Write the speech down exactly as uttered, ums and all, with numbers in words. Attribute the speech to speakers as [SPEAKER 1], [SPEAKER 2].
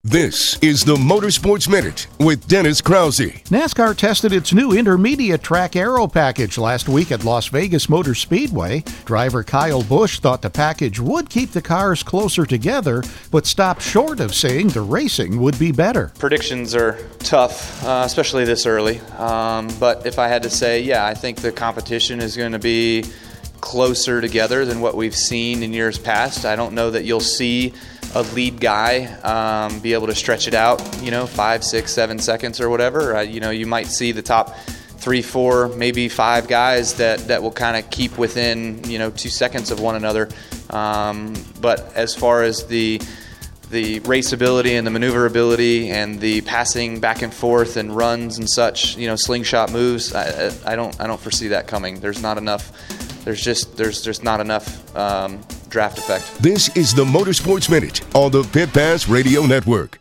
[SPEAKER 1] This is the Motorsports Minute with Dennis Krause.
[SPEAKER 2] NASCAR tested its new intermediate track aero package last week at Las Vegas Motor Speedway. Driver Kyle Busch thought the package would keep the cars closer together, but stopped short of saying the racing would be better.
[SPEAKER 3] Predictions are tough, uh, especially this early. Um, but if I had to say, yeah, I think the competition is going to be closer together than what we've seen in years past. I don't know that you'll see a lead guy um, be able to stretch it out, you know, five, six, seven seconds or whatever. Uh, you know, you might see the top three, four, maybe five guys that, that will kind of keep within, you know, two seconds of one another. Um, but as far as the the raceability and the maneuverability and the passing back and forth and runs and such, you know, slingshot moves, I, I don't I don't foresee that coming. There's not enough. There's just there's just not enough um, draft effect.
[SPEAKER 1] This is the Motorsports Minute on the Pit Pass Radio Network.